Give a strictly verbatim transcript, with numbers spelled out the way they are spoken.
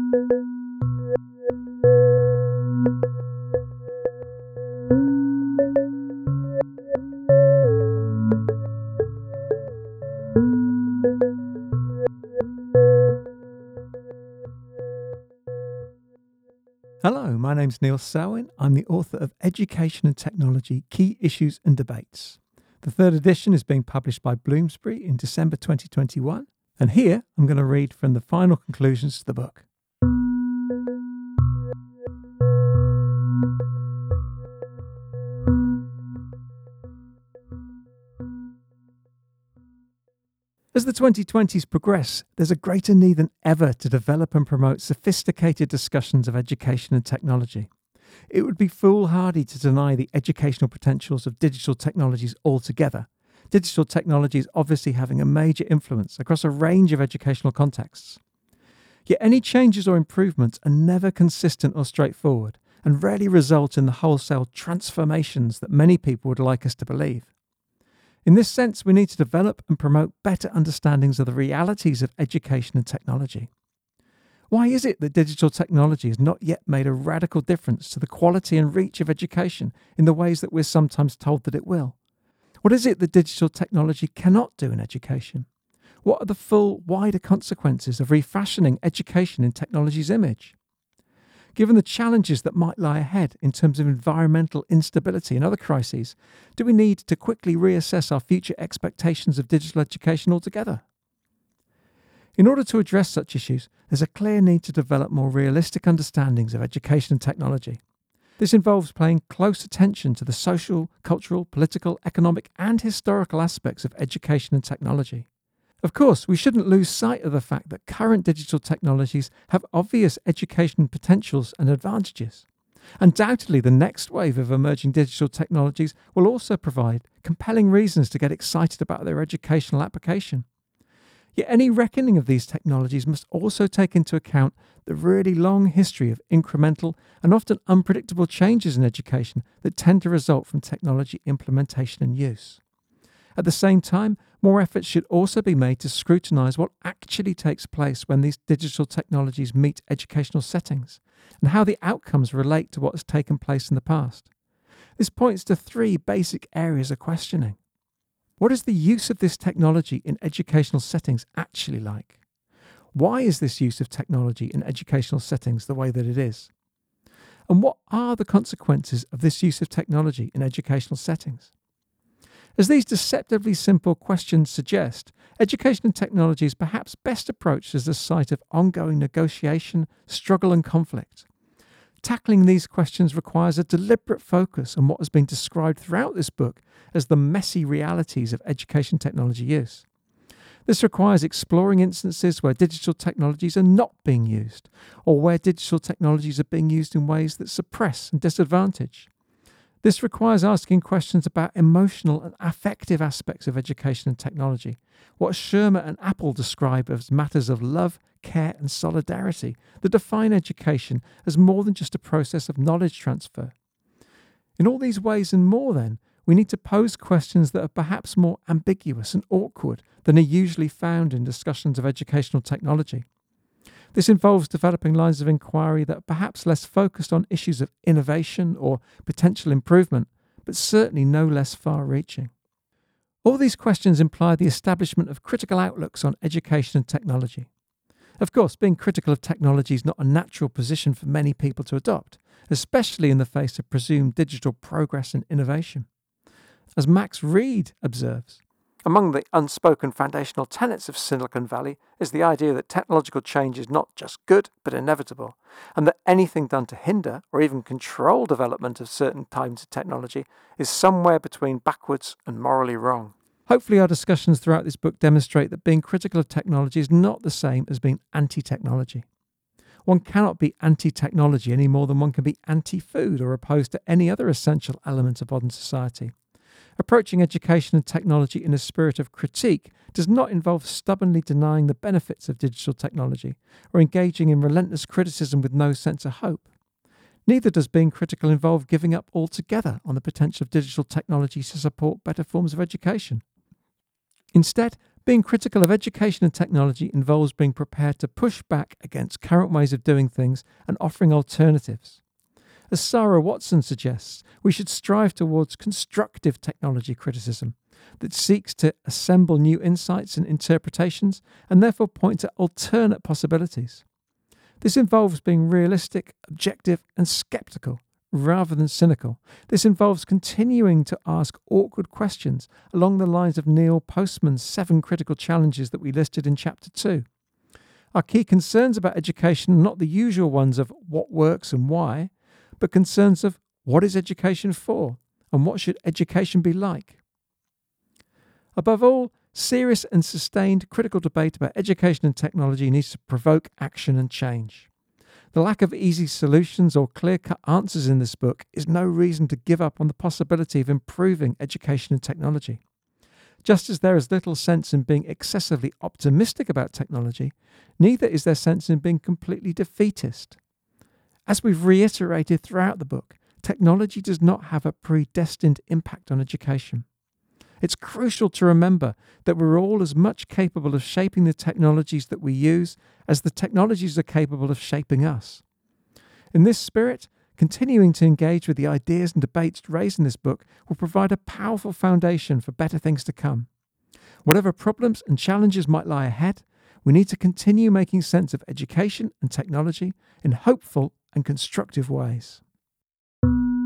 Hello, my name's Neil Selwyn. I'm the author of Education and Technology, Key Issues and Debates. The third edition is being published by Bloomsbury in December twenty twenty-one, and here I'm going to read from the final conclusions to the book. As the twenty twenties progress, there's a greater need than ever to develop and promote sophisticated discussions of education and technology. It would be foolhardy to deny the educational potentials of digital technologies altogether. Digital technology is obviously having a major influence across a range of educational contexts. Yet any changes or improvements are never consistent or straightforward, and rarely result in the wholesale transformations that many people would like us to believe. In this sense, we need to develop and promote better understandings of the realities of education and technology. Why is it that digital technology has not yet made a radical difference to the quality and reach of education in the ways that we're sometimes told that it will? What is it that digital technology cannot do in education? What are the full, wider consequences of refashioning education in technology's image? Given the challenges that might lie ahead in terms of environmental instability and other crises, do we need to quickly reassess our future expectations of digital education altogether? In order to address such issues, there's a clear need to develop more realistic understandings of education and technology. This involves paying close attention to the social, cultural, political, economic, and historical aspects of education and technology. Of course, we shouldn't lose sight of the fact that current digital technologies have obvious education potentials and advantages. Undoubtedly, the next wave of emerging digital technologies will also provide compelling reasons to get excited about their educational application. Yet any reckoning of these technologies must also take into account the really long history of incremental and often unpredictable changes in education that tend to result from technology implementation and use. At the same time, more efforts should also be made to scrutinise what actually takes place when these digital technologies meet educational settings, and how the outcomes relate to what has taken place in the past. This points to three basic areas of questioning. What is the use of this technology in educational settings actually like? Why is this use of technology in educational settings the way that it is? And what are the consequences of this use of technology in educational settings? As these deceptively simple questions suggest, education and technology is perhaps best approached as a site of ongoing negotiation, struggle and conflict. Tackling these questions requires a deliberate focus on what has been described throughout this book as the messy realities of education technology use. This requires exploring instances where digital technologies are not being used, or where digital technologies are being used in ways that suppress and disadvantage. This requires asking questions about emotional and affective aspects of education and technology, what Shermer and Apple describe as matters of love, care and solidarity that define education as more than just a process of knowledge transfer. In all these ways and more, then, we need to pose questions that are perhaps more ambiguous and awkward than are usually found in discussions of educational technology. This involves developing lines of inquiry that are perhaps less focused on issues of innovation or potential improvement, but certainly no less far-reaching. All these questions imply the establishment of critical outlooks on education and technology. Of course, being critical of technology is not a natural position for many people to adopt, especially in the face of presumed digital progress and innovation. As Max Reed observes, among the unspoken foundational tenets of Silicon Valley is the idea that technological change is not just good, but inevitable, and that anything done to hinder or even control development of certain kinds of technology is somewhere between backwards and morally wrong. Hopefully our discussions throughout this book demonstrate that being critical of technology is not the same as being anti-technology. One cannot be anti-technology any more than one can be anti-food or opposed to any other essential element of modern society. Approaching education and technology in a spirit of critique does not involve stubbornly denying the benefits of digital technology or engaging in relentless criticism with no sense of hope. Neither does being critical involve giving up altogether on the potential of digital technology to support better forms of education. Instead, Being critical of education and technology involves being prepared to push back against current ways of doing things and offering alternatives. As Sarah Watson suggests, we should strive towards constructive technology criticism that seeks to assemble new insights and interpretations and therefore point to alternate possibilities. This involves being realistic, objective, and skeptical rather than cynical. This involves continuing to ask awkward questions along the lines of Neil Postman's seven critical challenges that we listed in Chapter two. Our key concerns about education are not the usual ones of what works and why, but concerns of what is education for and what should education be like. Above all, serious and sustained critical debate about education and technology needs to provoke action and change. The lack of easy solutions or clear-cut answers in this book is no reason to give up on the possibility of improving education and technology. Just as there is little sense in being excessively optimistic about technology, neither is there sense in being completely defeatist. As we've reiterated throughout the book, technology does not have a predestined impact on education. It's crucial to remember that we're all as much capable of shaping the technologies that we use as the technologies are capable of shaping us. In this spirit, continuing to engage with the ideas and debates raised in this book will provide a powerful foundation for better things to come. Whatever problems and challenges might lie ahead, we need to continue making sense of education and technology in hopeful and constructive ways.